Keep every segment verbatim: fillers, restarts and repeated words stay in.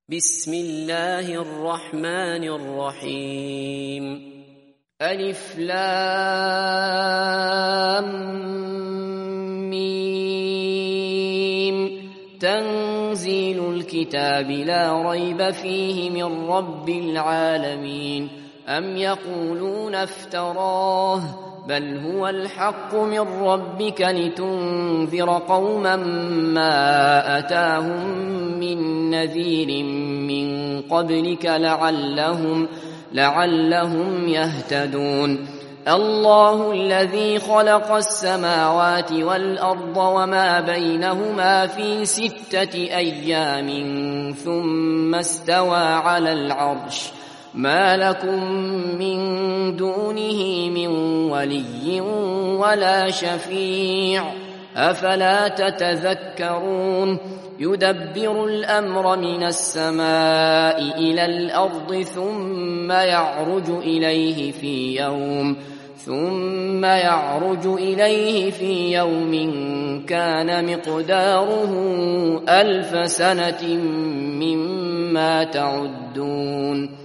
بسم الله الرحمن الرحيم ألف لام ميم تنزيل الكتاب لا ريب فيه من رب العالمين أم يقولون افتراه بل هو الحق من ربك لتنذر قوما ما أتاهم من نذير من قبلك لعلهم, لعلهم يهتدون الله الذي خلق السماوات والأرض وما بينهما في ستة أيام ثم استوى على العرش ما لكم من دونه من ولي ولا شفيع أفلا تتذكرون يدبر الأمر من السماء إلى الأرض ثم يعرج إليه في يوم ثم يعرج إليه في يوم كان مقداره ألف سنة مما تعدون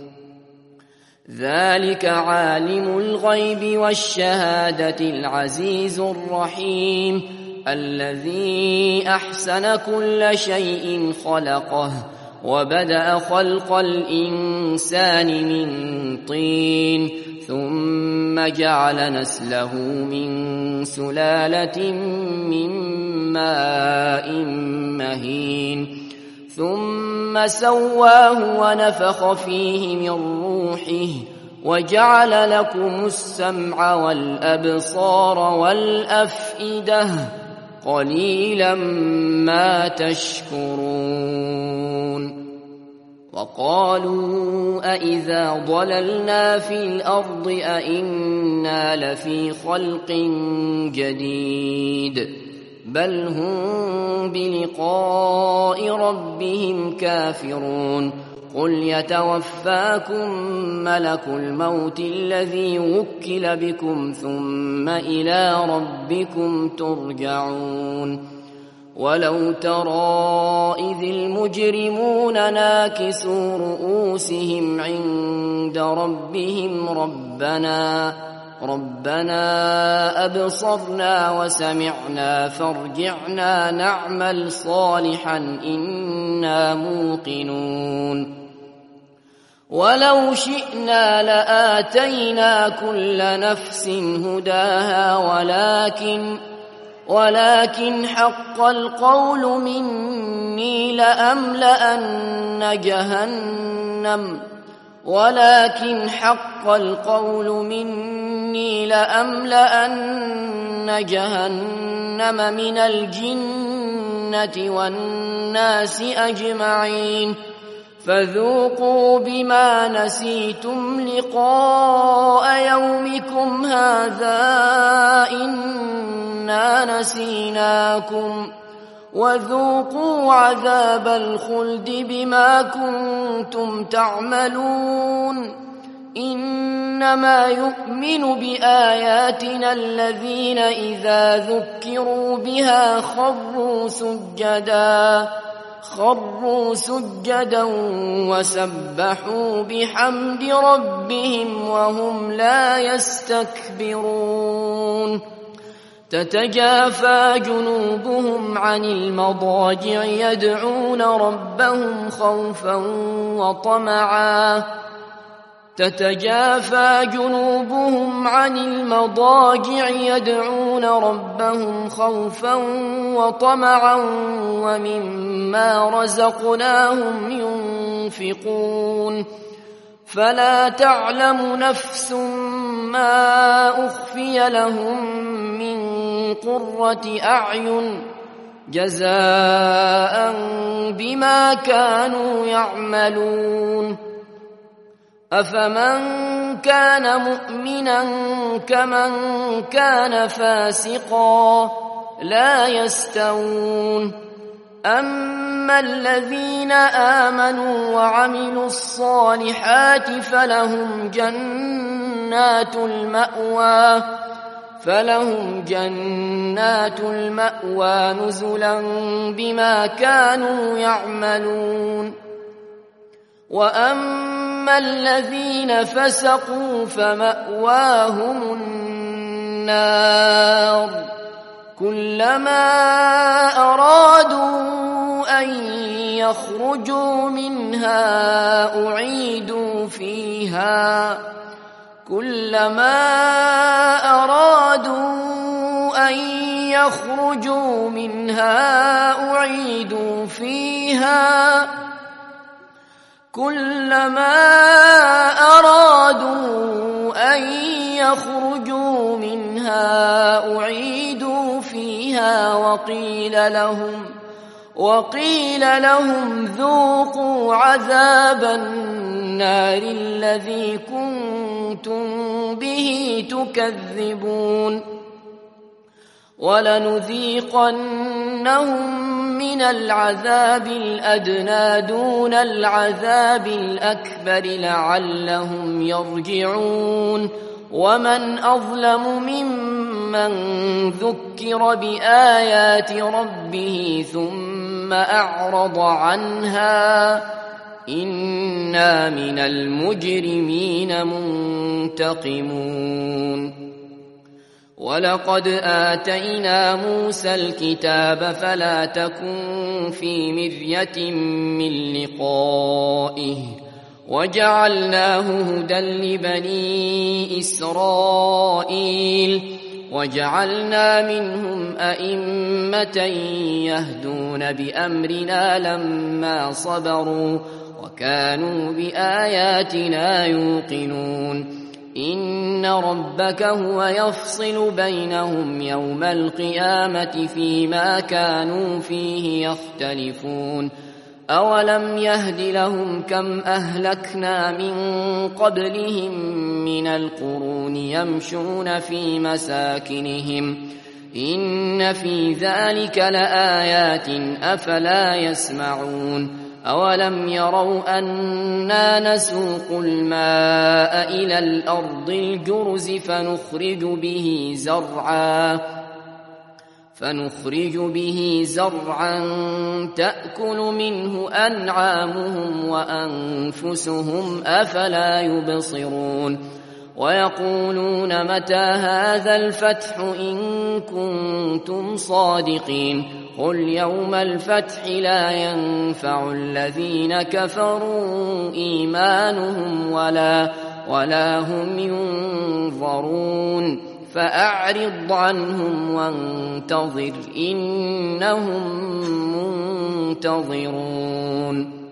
ذلك عالم الغيب والشهادة العزيز الرحيم الذي أحسن كل شيء خلقه وبدأ خلق الإنسان من طين ثم جعل نسله من سلالة من ماء مهين ثم سواه ونفخ فيه من روحه وجعل لكم السمع والأبصار والأفئدة قليلا ما تشكرون وقالوا أإذا ضللنا في الأرض أإنا لفي خلق جديد بل هم بلقاء ربهم كافرون قل يتوفاكم ملك الموت الذي وكل بكم ثم إلى ربكم ترجعون ولو ترى إذ المجرمون ناكسوا رؤوسهم عند ربهم ربنا ربنا أبصرنا وسمعنا فارجعنا نعمل صالحا إنا موقنون ولو شئنا لآتينا كل نفس هداها ولكن ولكن حق القول مني لأملأن جهنم ولكن حق القول مني لأملأن جهنم من الجنة والناس أجمعين فذوقوا بما نسيتم لقاء يومكم هذا إنا نسيناكم وذوقوا عذاب الخلد بما كنتم تعملون إنما يؤمن بآياتنا الذين إذا ذكروا بها خروا سجدا خروا سجدا وسبحوا بحمد ربهم وهم لا يستكبرون تتجافى جنوبهم عن المضاجع يدعون ربهم خوفا وطمعا تتجافى جنوبهم عن المضاجع يدعون ربهم خوفا وطمعا ومما رزقناهم ينفقون فلا تعلم نفس ما أخفي لهم من قرة أعين جزاء بما كانوا يعملون أفمن كان مؤمنا كمن كان فاسقا لا يستوون أما الذين آمنوا وعملوا الصالحات فلهم جنات المأوى فلهم جنات المأوى نزلا بما كانوا يعملون وأما الذين فسقوا فمأواهم النار كلما أرادوا أن يخرجوا منها أعيدوا فيها كلما أرادوا أن يخرجوا منها أعيدوا فيها كلما أرادوا أن يخرجوا منها أعيدوا فيها وقيل لهم وقيل لهم ذوقوا عذاب النار الذي كنتم به تكذبون ولنذيقنهم من العذاب الأدنى دون العذاب الأكبر لعلهم يرجعون ومن أظلم ممن ذكر بآيات ربه ثم أعرض عنها إنا من المجرمين منتقمون ولقد آتينا موسى الكتاب فلا تكن في مرية من لقائه وجعلناه هدى لبني إسرائيل وجعلنا منهم أئمة يهدون بأمرنا لما صبروا وكانوا بآياتنا يوقنون إن ربك هو يفصل بينهم يوم القيامة فيما كانوا فيه يختلفون أولم يهد لهم كم أهلكنا من قبلهم من القرون يمشون في مساكنهم إن في ذلك لآيات أفلا يسمعون أولم يروا أنا نسوق الماء إلى الأرض الجرز فنخرج به زرعا فنخرج به زرعا تأكل منه أنعامهم وأنفسهم أفلا يبصرون ويقولون متى هذا الفتح إن كنتم صادقين قل يوم الفتح لا ينفع الذين كفروا إيمانهم ولا, ولا هم ينظرون فأعرض عنهم وانتظر إنهم منتظرون